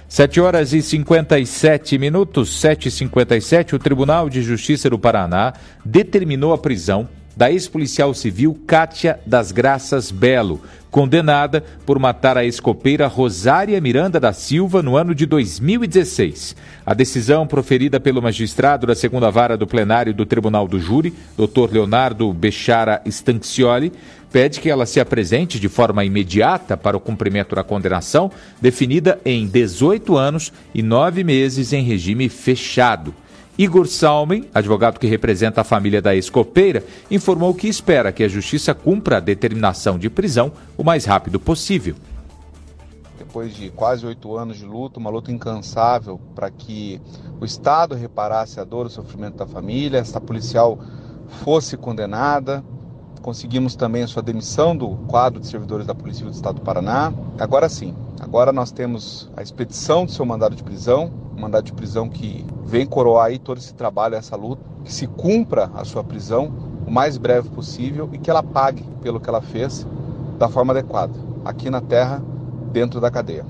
7h57, 7h57, o Tribunal de Justiça do Paraná determinou a prisão da ex-policial civil Kátia das Graças Belo, condenada por matar a ex-copeira Rosária Miranda da Silva no ano de 2016. A decisão proferida pelo magistrado da segunda vara do plenário do Tribunal do Júri, Dr. Leonardo Bechara Stancioli, pede que ela se apresente de forma imediata para o cumprimento da condenação, definida em 18 anos e 9 meses em regime fechado. Igor Salmen, advogado que representa a família da ex-copeira, informou que espera que a Justiça cumpra a determinação de prisão o mais rápido possível. Depois de quase 8 anos de luta, uma luta incansável para que o Estado reparasse a dor e o sofrimento da família, essa policial fosse condenada. Conseguimos também a sua demissão do quadro de servidores da Polícia Civil do Estado do Paraná. Agora sim, agora nós temos a expedição do seu mandado de prisão, um mandado de prisão que vem coroar aí todo esse trabalho, essa luta, que se cumpra a sua prisão o mais breve possível e que ela pague pelo que ela fez da forma adequada, aqui na terra, dentro da cadeia.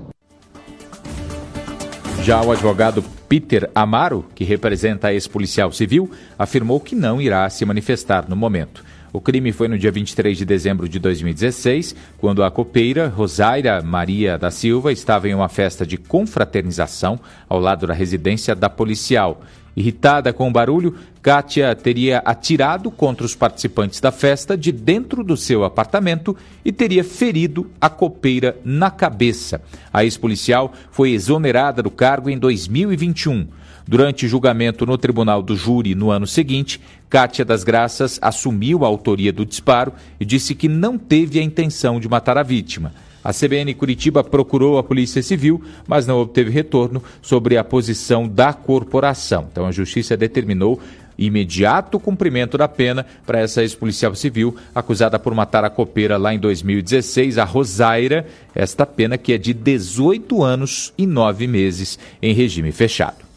Já o advogado Peter Amaro, que representa a ex-policial civil, afirmou que não irá se manifestar no momento. O crime foi no dia 23 de dezembro de 2016, quando a copeira Rosária Maria da Silva estava em uma festa de confraternização ao lado da residência da policial. Irritada com o barulho, Kátia teria atirado contra os participantes da festa de dentro do seu apartamento e teria ferido a copeira na cabeça. A ex-policial foi exonerada do cargo em 2021. Durante julgamento no Tribunal do Júri no ano seguinte, Kátia das Graças assumiu a autoria do disparo e disse que não teve a intenção de matar a vítima. A CBN Curitiba procurou a Polícia Civil, mas não obteve retorno sobre a posição da corporação. Então a Justiça determinou imediato cumprimento da pena para essa ex-policial civil acusada por matar a copeira lá em 2016, a Rosária, esta pena que é de 18 anos e 9 meses em regime fechado.